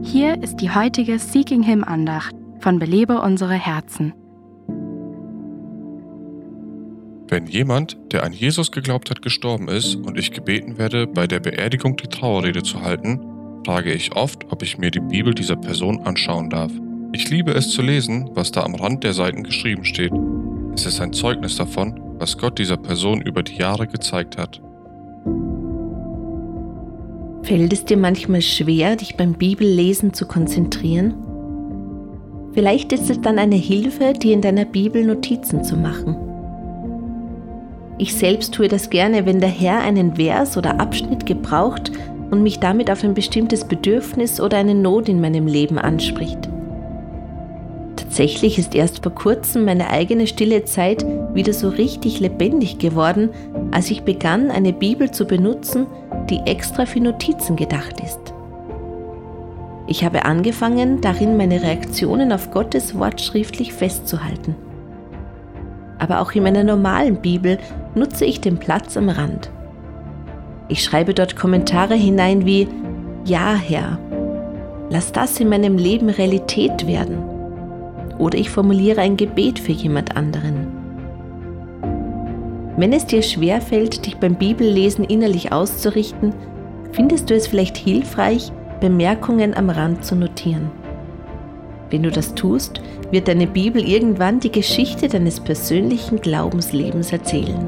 Hier ist die heutige Seeking Him Andacht von Belebe unsere Herzen. Wenn jemand, der an Jesus geglaubt hat, gestorben ist und ich gebeten werde, bei der Beerdigung die Trauerrede zu halten, frage ich oft, ob ich mir die Bibel dieser Person anschauen darf. Ich liebe es zu lesen, was da am Rand der Seiten geschrieben steht. Es ist ein Zeugnis davon, was Gott dieser Person über die Jahre gezeigt hat. Fällt es dir manchmal schwer, dich beim Bibellesen zu konzentrieren? Vielleicht ist es dann eine Hilfe, dir in deiner Bibel Notizen zu machen. Ich selbst tue das gerne, wenn der Herr einen Vers oder Abschnitt gebraucht und mich damit auf ein bestimmtes Bedürfnis oder eine Not in meinem Leben anspricht. Tatsächlich ist erst vor kurzem meine eigene stille Zeit wieder so richtig lebendig geworden, als ich begann, eine Bibel zu benutzen, die extra für Notizen gedacht ist. Ich habe angefangen, darin meine Reaktionen auf Gottes Wort schriftlich festzuhalten. Aber auch in meiner normalen Bibel nutze ich den Platz am Rand. Ich schreibe dort Kommentare hinein wie: Ja, Herr, lass das in meinem Leben Realität werden. Oder ich formuliere ein Gebet für jemand anderen. Wenn es dir schwerfällt, dich beim Bibellesen innerlich auszurichten, findest du es vielleicht hilfreich, Bemerkungen am Rand zu notieren. Wenn du das tust, wird deine Bibel irgendwann die Geschichte deines persönlichen Glaubenslebens erzählen.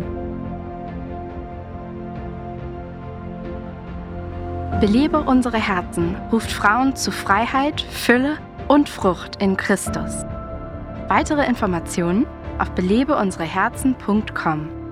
Belebe unsere Herzen ruft Frauen zu Freiheit, Fülle und Frucht in Christus. Weitere Informationen auf belebeunsereherzen.com.